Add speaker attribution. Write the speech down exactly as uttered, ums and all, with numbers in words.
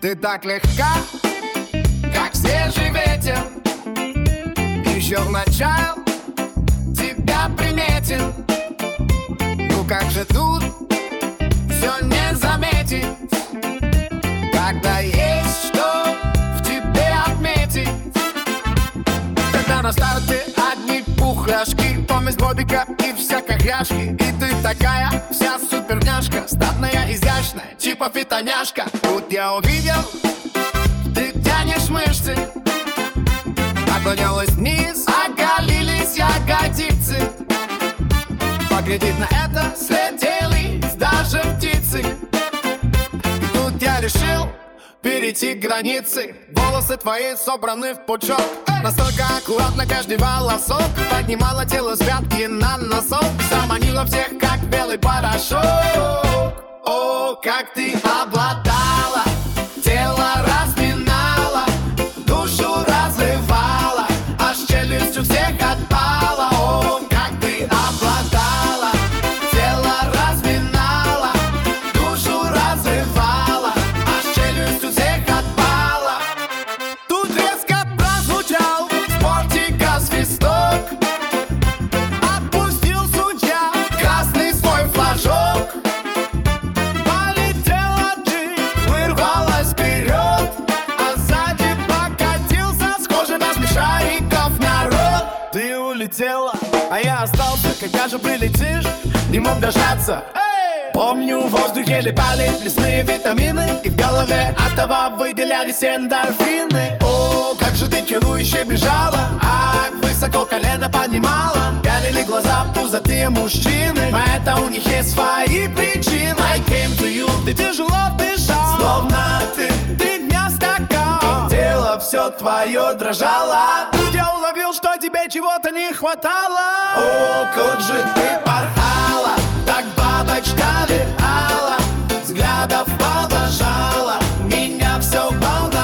Speaker 1: Ты так легка, как свежий ветер. Еще вначале тебя приметил. Ну как же тут все не заметить, когда есть что в тебе отметить. Когда на старте одни пухляшки, помесь бобика и всякой хряшки. И ты такая вся суперняшка, статная, изящная, типа фитоняшка. Тут я увидел, ты тянешь мышцы, наклонилась вниз, оголились ягодицы. Поглядеть на это слетелись даже птицы. И тут я решил перейти границы. Волосы твои собраны в пучок, настолько аккуратно каждый волосок. Поднимала тело с пятки на носок, заманила всех, как белый порошок. О, как ты обладала, тело разминала, душу разрывала, аж челюсть у всех отпала. О, как ты обладала, тело разминала, душу разрывала, аж челюсть у всех отпала. Тут резко прозвучал с бортика свисток, отпустил судья красный свой флажок. Полетела ты, вырвалась вперед, а сзади покатился схожий на смешариков народ. Ты улетела, а я остался. Когда же прилетишь, не мог дождаться. Помню, в воздухе летали лесные витамины, и в голове от того выделялись эндорфины. О, как же ты чарующе бежала, а высоко колено поднимала. Горели глаза пузатые мужчины, но это у них есть свои причины. I came to you, ты тяжело дышал, словно ты три дня стакан. Тело все твое дрожало, тут я уловил, что тебе чего-то не хватало. О, как же ты порхала, так бабочка летала, взглядов провожала, меня все волновало.